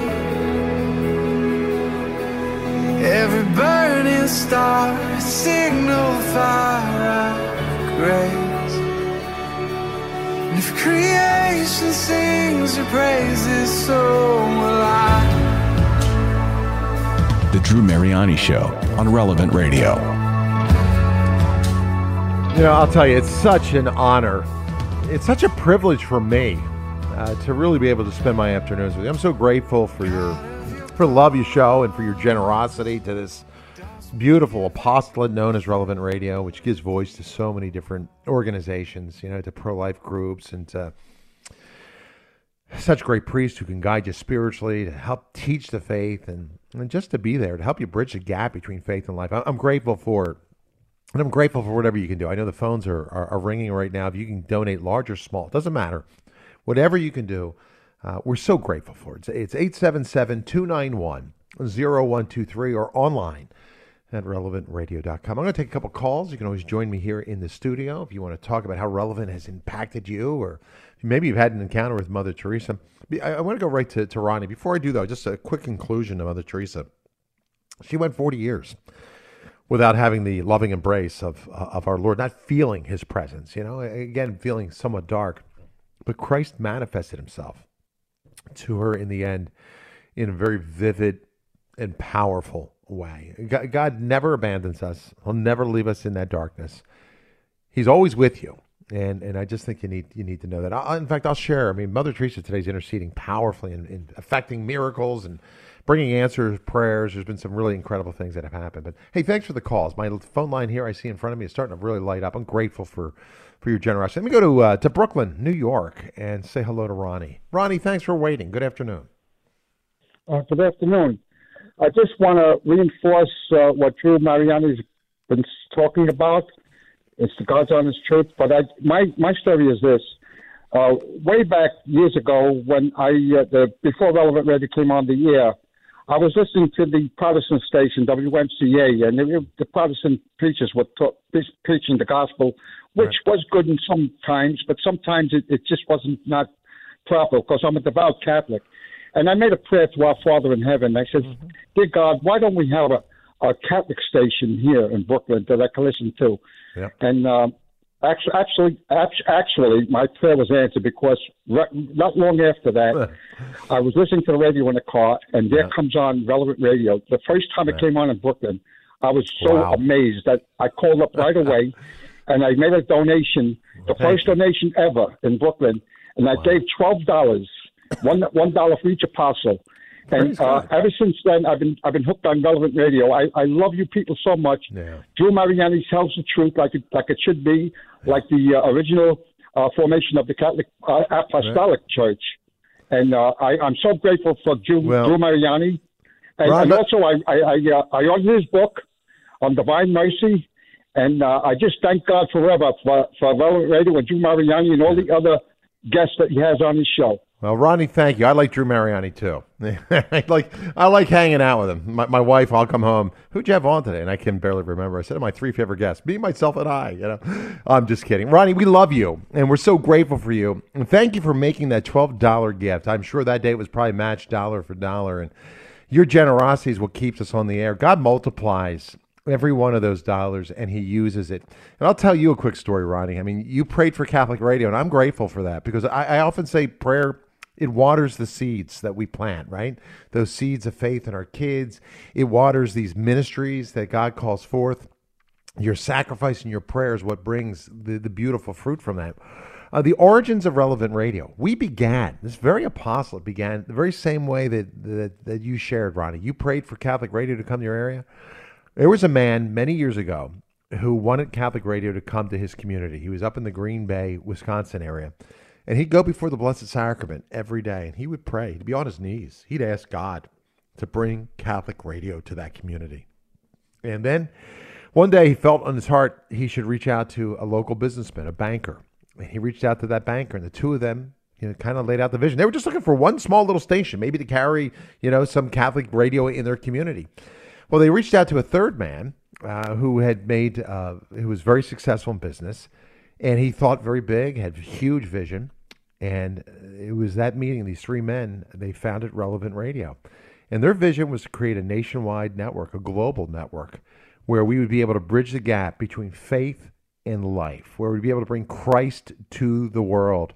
Every burning star, a signal fire of grace. And if creation sings your praises, so will I. The Drew Mariani Show on Relevant Radio. You know, I'll tell you, it's such an honor. It's such a privilege for me uh, to really be able to spend my afternoons with you. I'm so grateful for your, for the love you show and for your generosity to this beautiful apostolate known as Relevant Radio, which gives voice to so many different organizations, you know, to pro-life groups and to such great priests who can guide you spiritually, to help teach the faith, and, and just to be there to help you bridge the gap between faith and life. I'm grateful for And I'm grateful for whatever you can do. I know the phones are, are, are ringing right now. If you can donate large or small, it doesn't matter. Whatever you can do, uh, we're so grateful for it. It's eight seven seven, two nine one, zero one two three or online at relevant radio dot com. I'm going to take a couple calls. You can always join me here in the studio if you want to talk about how Relevant has impacted you, or maybe you've had an encounter with Mother Teresa. I, I want to go right to, to Ronnie. Before I do, though, just a quick conclusion of Mother Teresa. She went forty years without having the loving embrace of uh, of our Lord, not feeling his presence, you know, again, feeling somewhat dark. But Christ manifested himself to her in the end in a very vivid and powerful way. God, God never abandons us. He'll never leave us in that darkness. He's always with you. And and I just think you need you need to know that. I, in fact, I'll share. I mean, Mother Teresa today is interceding powerfully in, in affecting miracles and bringing answers, prayers. There's been some really incredible things that have happened. But hey, thanks for the calls. My phone line here I see in front of me is starting to really light up. I'm grateful for, for your generosity. Let me go to uh, to Brooklyn, New York, and say hello to Ronnie. Ronnie, thanks for waiting. Good afternoon. Uh, good afternoon. I just want to reinforce uh, what Drew Mariani's been talking about. It's the God's honest truth. But I, my my story is this. uh, way back years ago when I, uh, the, before Relevant Radio came on the air, I was listening to the Protestant station, W M C A, and the, the Protestant preachers were ta- preaching the gospel, which right. was good in some times, but sometimes it, it just wasn't not proper, because I'm a devout Catholic. And I made a prayer to our Father in heaven. I said, mm-hmm. Dear God, why don't we have a, a Catholic station here in Brooklyn that I can listen to? Yep. And um, actually, actually, actually, my prayer was answered, because re- not long after that, I was listening to the radio in the car, and there yeah. comes on Relevant Radio. The first time yeah. it came on in Brooklyn, I was so wow. amazed that I called up right away, and I made a donation, the Thank first you. donation ever in Brooklyn, and I wow. gave twelve dollars. One one dollar for each apostle, and uh, ever since then I've been I've been hooked on Relevant Radio. I, I love you people so much. Yeah. Drew Mariani tells the truth like it like it should be, yeah. like the uh, original uh, formation of the Catholic uh, Apostolic right. Church. And uh, I I'm so grateful for Drew, well, Drew Mariani, and, Ron, and also I I I, uh, I ordered his book on Divine Mercy, and uh, I just thank God forever for for Relevant Radio and Drew Mariani and all the other guests that he has on his show. Well, Ronnie, thank you. I like Drew Mariani, too. I like I like hanging out with him. My, my wife, I'll come home. Who'd you have on today? And I can barely remember. I said, my three favorite guests, me, myself, and I. You know, I'm just kidding. Ronnie, we love you, and we're so grateful for you. And thank you for making that twelve dollars gift. I'm sure that day was probably matched dollar for dollar. And your generosity is what keeps us on the air. God multiplies every one of those dollars, and he uses it. And I'll tell you a quick story, Ronnie. I mean, you prayed for Catholic Radio, and I'm grateful for that, because I, I often say prayer, it waters the seeds that we plant, right? Those seeds of faith in our kids. It waters these ministries that God calls forth. Your sacrifice and your prayer is what brings the, the beautiful fruit from that. Uh, the origins of Relevant Radio. We began, this very apostle began the very same way that, that, that you shared, Ronnie. You prayed for Catholic Radio to come to your area. There was a man many years ago who wanted Catholic Radio to come to his community. He was up in the Green Bay, Wisconsin area. And he'd go before the Blessed Sacrament every day, and he would pray. He'd be on his knees. He'd ask God to bring Catholic radio to that community. And then one day he felt on his heart he should reach out to a local businessman, a banker. And he reached out to that banker, and the two of them, you know, kind of laid out the vision. They were just looking for one small little station, maybe to carry, you know, some Catholic radio in their community. Well, they reached out to a third man uh, who had made, uh, who was very successful in business. And he thought very big, had huge vision. And it was that meeting, these three men, they founded Relevant Radio. And their vision was to create a nationwide network, a global network, where we would be able to bridge the gap between faith and life, where we'd be able to bring Christ to the world.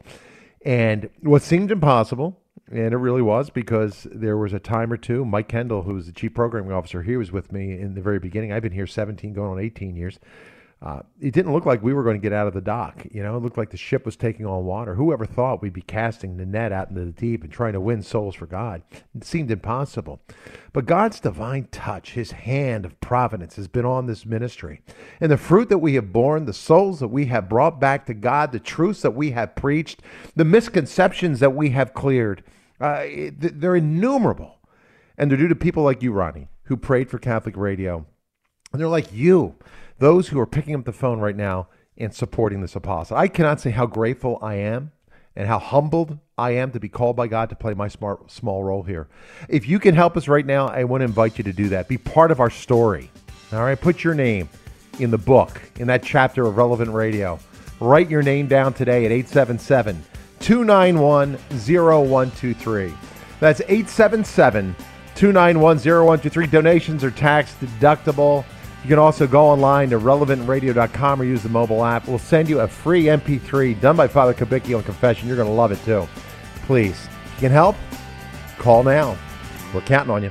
And what seemed impossible, and it really was, because there was a time or two, Mike Kendall, who was the chief programming officer, he was with me in the very beginning. I've been here seventeen, going on eighteen years. Uh, it didn't look like we were going to get out of the dock. You know, it looked like the ship was taking on water. Whoever thought we'd be casting the net out into the deep and trying to win souls for God? It seemed impossible. But God's divine touch, his hand of providence, has been on this ministry. And the fruit that we have borne, the souls that we have brought back to God, the truths that we have preached, the misconceptions that we have cleared, uh, it, they're innumerable. And they're due to people like you, Ronnie, who prayed for Catholic Radio. And they're like you, those who are picking up the phone right now and supporting this apostle. I cannot say how grateful I am and how humbled I am to be called by God to play my smart, small role here. If you can help us right now, I want to invite you to do that. Be part of our story. All right, put your name in the book, in that chapter of Relevant Radio. Write your name down today at eight seven seven, two nine one, zero one two three. That's eight seven seven, two nine one, zero one two three. Donations are tax deductible. You can also go online to relevant radio dot com or use the mobile app. We'll send you a free M P three done by Father Kubicki on confession. You're going to love it too. Please, if you can help, call now. We're counting on you.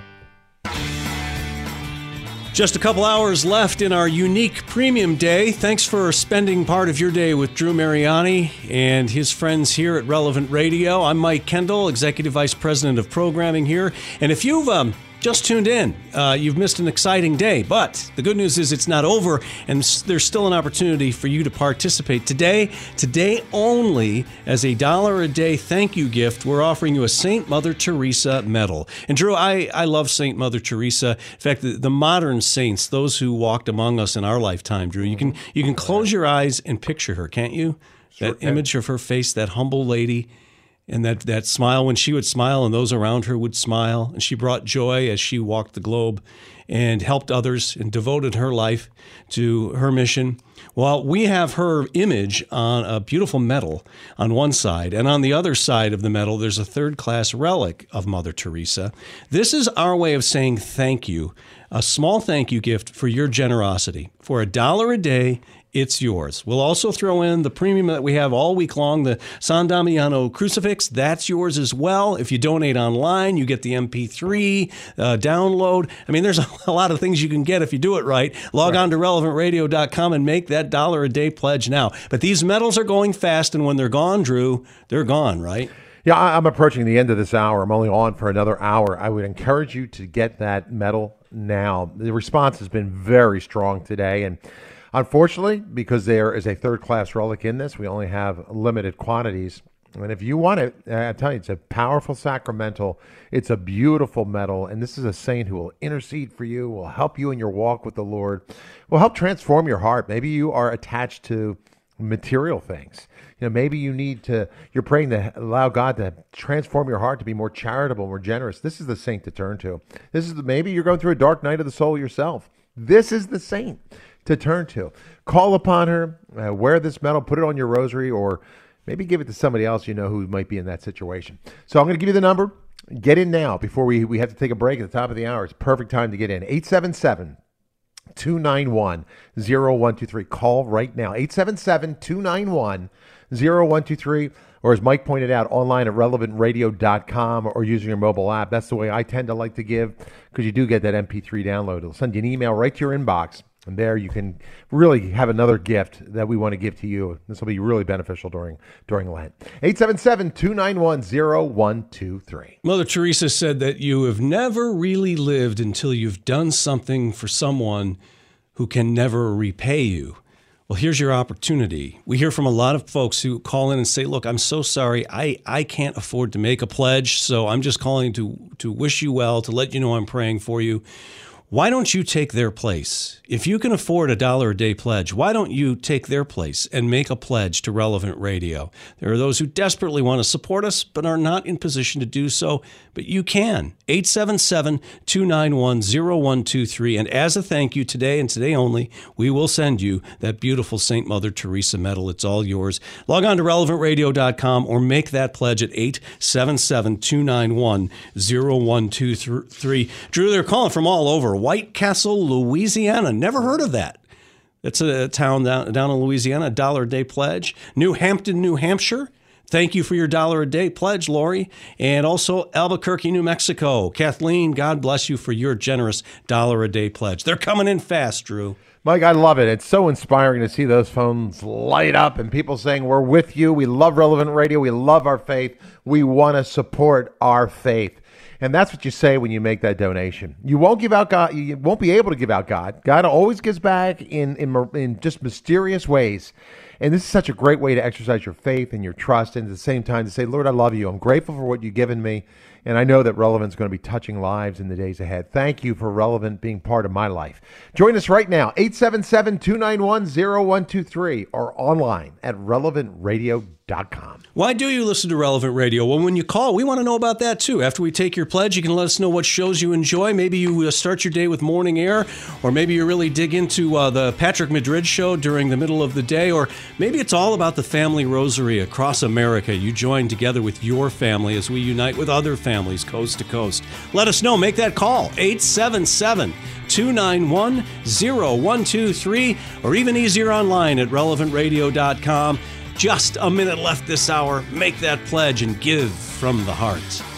Just a couple hours left in our unique premium day. Thanks for spending part of your day with Drew Mariani and his friends here at Relevant Radio. I'm Mike Kendall, Executive Vice President of Programming here. And if you've um, just tuned in, uh, you've missed an exciting day. But the good news is it's not over, and there's still an opportunity for you to participate. Today, today only, as a dollar a day thank you gift, we're offering you a Saint Mother Teresa medal. And Drew, I, I love Saint Mother Teresa. In fact, the, the modern saints, those who walked among us in our lifetime, Drew, you can you can close your eyes and picture her, can't you? Sure that can. image of her face, that humble lady, and that, that smile when she would smile and those around her would smile. And she brought joy as she walked the globe and helped others and devoted her life to her mission. Well, we have her image on a beautiful medal on one side, and on the other side of the medal, there's a third-class relic of Mother Teresa. This is our way of saying thank you, a small thank you gift for your generosity. For a dollar a day, it's yours. We'll also throw in the premium that we have all week long, the San Damiano crucifix. That's yours as well. If you donate online, you get the M P three uh, download. I mean, there's a lot of things you can get if you do it right. Log right. on to relevant radio dot com and make that dollar a day pledge now. But these medals are going fast, and when they're gone, Drew, they're gone, right? Yeah, I'm approaching the end of this hour. I'm only on for another hour. I would encourage you to get that medal now. The response has been very strong today, and unfortunately, because there is a third-class relic in this, we only have limited quantities. And if you want it, I tell you, it's a powerful sacramental. It's a beautiful medal, and this is a saint who will intercede for you, will help you in your walk with the Lord, will help transform your heart. Maybe you are attached to material things. You know, maybe you need to, you're praying to allow God to transform your heart to be more charitable, more generous. This is the saint to turn to. This is the, maybe you're going through a dark night of the soul yourself. This is the saint to turn to. Call upon her, uh, wear this medal, put it on your rosary, or maybe give it to somebody else you know who might be in that situation. So I'm going to give you the number. Get in now before we, we have to take a break at the top of the hour. It's a perfect time to get in. eight seven seven, two nine one, zero one two three. Call right now. eight seven seven, two nine one, zero one two three. Or as Mike pointed out, online at relevant radio dot com or using your mobile app. That's the way I tend to like to give, because you do get that M P three download. It'll send you an email right to your inbox. And there you can really have another gift that we want to give to you. This will be really beneficial during during Lent. eight seven seven, two nine one, zero one two three. Mother Teresa said that you have never really lived until you've done something for someone who can never repay you. Well, here's your opportunity. We hear from a lot of folks who call in and say, look, I'm so sorry. I, I can't afford to make a pledge, so I'm just calling to, to wish you well, to let you know I'm praying for you. Why don't you take their place? If you can afford a dollar a day pledge, why don't you take their place and make a pledge to Relevant Radio? There are those who desperately want to support us but are not in position to do so, but you can. eight seven seven, two nine one, zero one two three. And as a thank you today and today only, we will send you that beautiful Saint Mother Teresa medal. It's all yours. Log on to relevant radio dot com or make that pledge at eight seven seven, two nine one, zero one two three. Drew, they're calling from all over. White Castle, Louisiana. Never heard of that. It's a town down, down in Louisiana, a dollar a day pledge. New Hampton, New Hampshire. Thank you for your dollar a day pledge, Lori. And also Albuquerque, New Mexico. Kathleen, God bless you for your generous dollar a day pledge. They're coming in fast, Drew. Mike, I love it. It's so inspiring to see those phones light up and people saying, we're with you. We love Relevant Radio. We love our faith. We want to support our faith. And that's what you say when you make that donation. You won't give out God. You won't be able to give out God. God always gives back in, in, in just mysterious ways. And this is such a great way to exercise your faith and your trust, and at the same time to say, Lord, I love you. I'm grateful for what you've given me. And I know that Relevant is going to be touching lives in the days ahead. Thank you for Relevant being part of my life. Join us right now, eight seven seven, two nine one, zero one two three, or online at relevant radio dot com. Why do you listen to Relevant Radio? Well, when you call, we want to know about that too. After we take your pledge, you can let us know what shows you enjoy. Maybe you uh, start your day with Morning Air, or maybe you really dig into uh, the Patrick Madrid show during the middle of the day, or maybe it's all about the family rosary across America. You join together with your family as we unite with other families coast to coast. Let us know. Make that call, eight seven seven, two nine one, zero one two three, or even easier online at relevant radio dot com. Just a minute left this hour. Make that pledge and give from the heart.